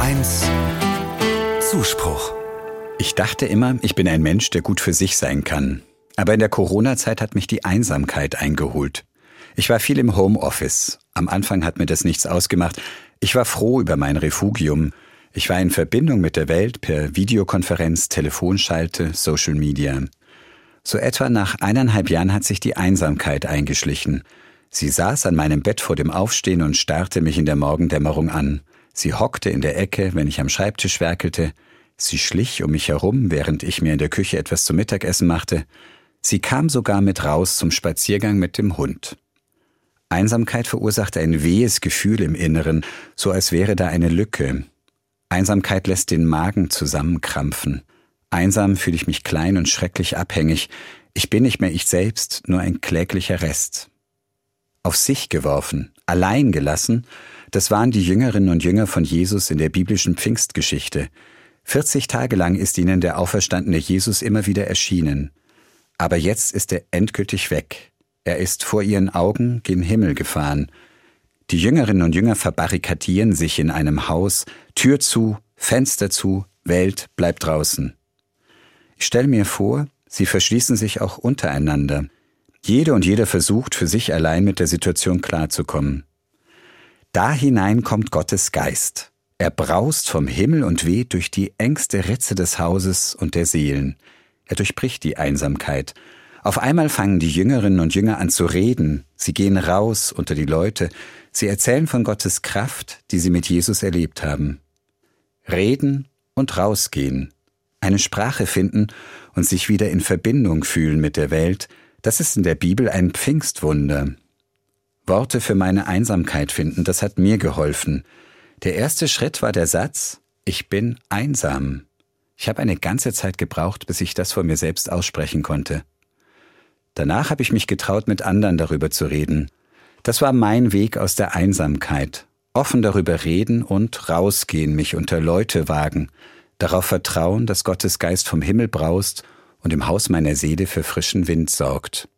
1 Zuspruch. Ich dachte immer, ich bin ein Mensch, der gut für sich sein kann. Aber in der Corona-Zeit hat mich die Einsamkeit eingeholt. Ich war viel im Homeoffice. Am Anfang hat mir das nichts ausgemacht. Ich war froh über mein Refugium. Ich war in Verbindung mit der Welt per Videokonferenz, Telefonschalte, Social Media. So etwa nach 1,5 Jahren hat sich die Einsamkeit eingeschlichen. Sie saß an meinem Bett vor dem Aufstehen und starrte mich in der Morgendämmerung an. Sie hockte in der Ecke, wenn ich am Schreibtisch werkelte. Sie schlich um mich herum, während ich mir in der Küche etwas zum Mittagessen machte. Sie kam sogar mit raus zum Spaziergang mit dem Hund. Einsamkeit verursachte ein wehes Gefühl im Inneren, so als wäre da eine Lücke. Einsamkeit lässt den Magen zusammenkrampfen. Einsam fühle ich mich klein und schrecklich abhängig. Ich bin nicht mehr ich selbst, nur ein kläglicher Rest. Auf sich geworfen, allein gelassen, das waren die Jüngerinnen und Jünger von Jesus in der biblischen Pfingstgeschichte. 40 Tage lang ist ihnen der auferstandene Jesus immer wieder erschienen. Aber jetzt ist er endgültig weg. Er ist vor ihren Augen gen Himmel gefahren. Die Jüngerinnen und Jünger verbarrikadieren sich in einem Haus, Tür zu, Fenster zu, Welt bleibt draußen. Ich stelle mir vor, sie verschließen sich auch untereinander. Jede und jeder versucht, für sich allein mit der Situation klarzukommen. Da hinein kommt Gottes Geist. Er braust vom Himmel und weht durch die engste Ritze des Hauses und der Seelen. Er durchbricht die Einsamkeit. Auf einmal fangen die Jüngerinnen und Jünger an zu reden. Sie gehen raus unter die Leute. Sie erzählen von Gottes Kraft, die sie mit Jesus erlebt haben. Reden und rausgehen. Eine Sprache finden und sich wieder in Verbindung fühlen mit der Welt, das ist in der Bibel ein Pfingstwunder. Worte für meine Einsamkeit finden, das hat mir geholfen. Der erste Schritt war der Satz, ich bin einsam. Ich habe eine ganze Zeit gebraucht, bis ich das von mir selbst aussprechen konnte. Danach habe ich mich getraut, mit anderen darüber zu reden. Das war mein Weg aus der Einsamkeit. Offen darüber reden und rausgehen, mich unter Leute wagen. Darauf vertrauen, dass Gottes Geist vom Himmel braust und im Haus meiner Seele für frischen Wind sorgt.